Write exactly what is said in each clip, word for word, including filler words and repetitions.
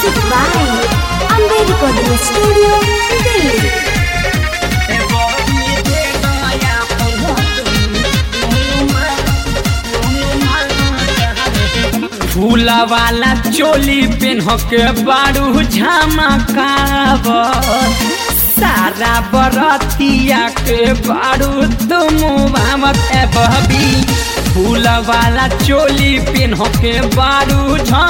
Music by Amber Recording Studio, Delhi. फूला वाला चोली पेन्ह के बारू झमकावत सारा बरतिया के बारू तुम भावत ए बहबी। फूला वाला चोली पेन्ह के बारू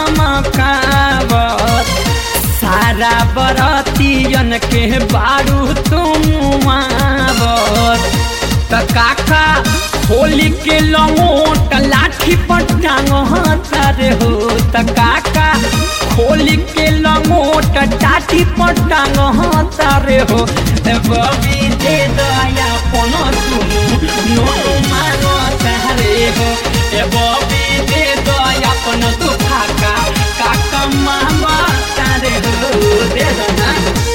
झमकावत सारा बरतियन के बारू तुम भावत। त काका होली के लंगोट लाठी पर टांगतारे हो। त काका होली के लंगोट टाटी पर टांगतारे हो। बबी दे दया कोनो सुनु नो मांगतारे हो। ए बबी दे दया कोनो तू काका काका मांगतारे हो। दे दना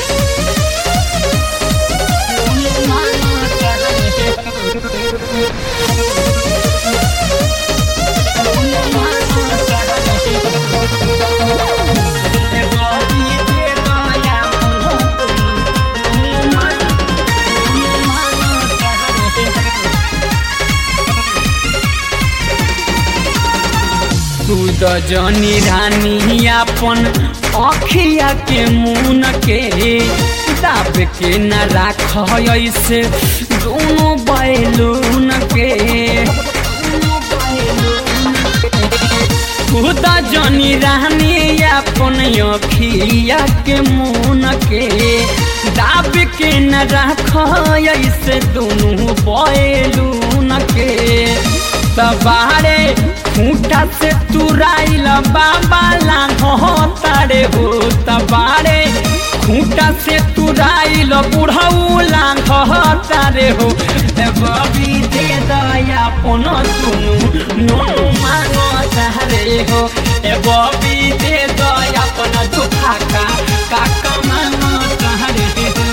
तू तो जनी रानी अपन अखिया के मुन के दाब के न राख ऐसे दोनों बैलून के। तू तो जनी रानी अपन अखिया के मुन के दाब के न राख ऐसे दोनों बैलून के। तबारे खूंटा से तुराइल बाबा लांघतारे हो। तबारे खूंटा से तुराइल बुढ़ऊ लांघतारे हो। बबी दे दया कोनो सुनु नो मांगतारे हो। ए बबी दे दया कोनो दुखाका काका मांगतारे हो।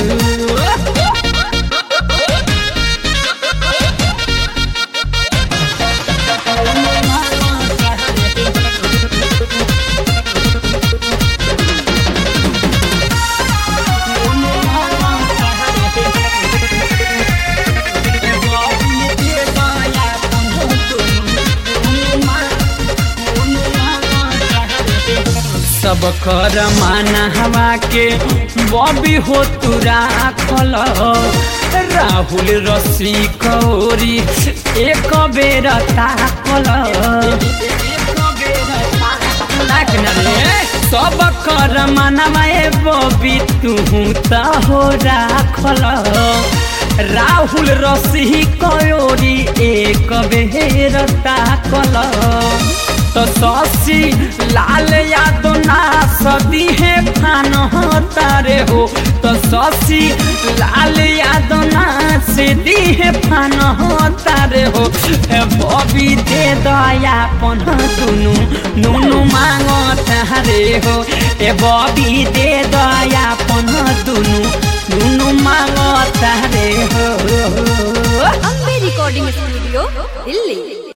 सब कर माना हवा के बॉबी हो तू राखल। राहुल रसी कौरी एक बेर ताकल। सब कर मानवा ए बॉबी तू त हो राखल। राहुल रसी कौरी एक बेर ताकल। तो शशि लाल यादव ना सदी है फान तारे हो। तो शशि लाल यादव ना सदी है फान तारे हो। बबी दे दया पन दुनु नुनु मांग तारे हो। ए बबी दे दया पन दुनु नुनु मांग तारे हो। Amber Recording Studio, Delhi.